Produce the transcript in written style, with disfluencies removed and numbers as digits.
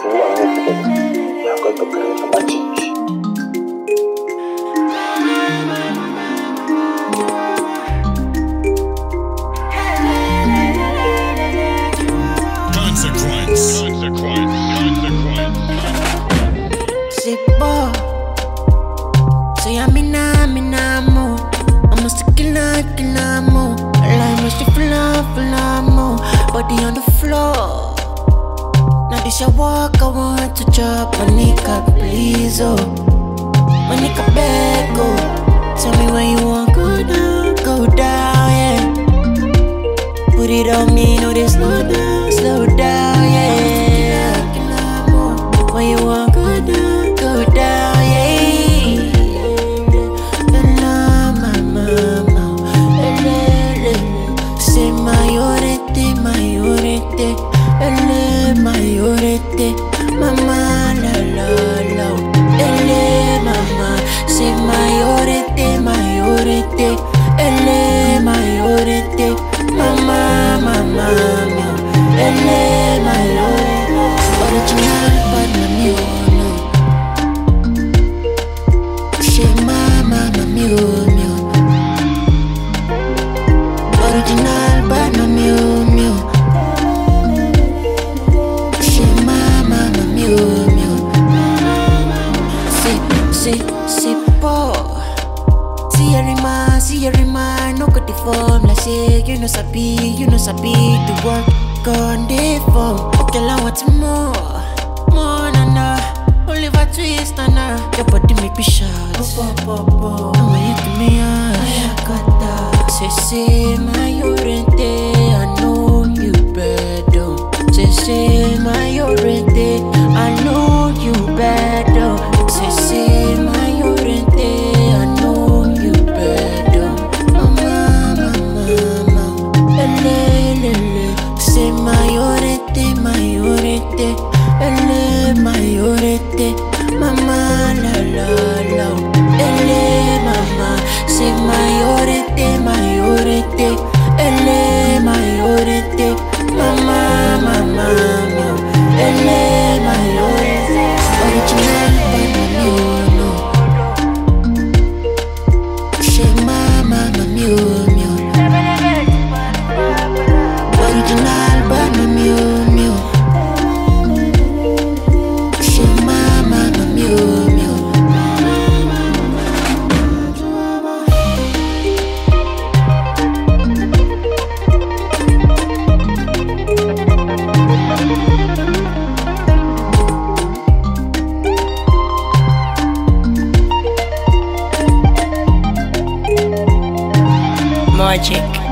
I'm going to create a magic. Sipo, so ya mina mo. I must kila mo. I must fla mo. Body on the floor. Now this your walk, I want to chop. Manika, please, oh. Manika, beg, oh. Tell me where you want, go down, yeah. Put it on me, no, they slow down, yeah. Where you want, go down, yeah. Say mayorete, mama la la, ele mama. Say mayorete, ele mayorete, mama, ele mayorete. Original but na mio. Say mama mio. Original but na mio. Po. See every man, no got the form. Like say, you know sabi the work on the form. Okay, I want more, nana. Oliver Twist, nana. Your body make me shout. And when you give me I got that. Say, mayorete, I know you better. Say, mayorete, I know you better. Say, mayorete, I know you better. Mama, ele. Say, mayorete, ele mayorete, mama la, ele mama. Say, mayorete, ele mayorete, mama, ele mayorete. Original but say mama mio. Original but mio. Say mama mio. Magic.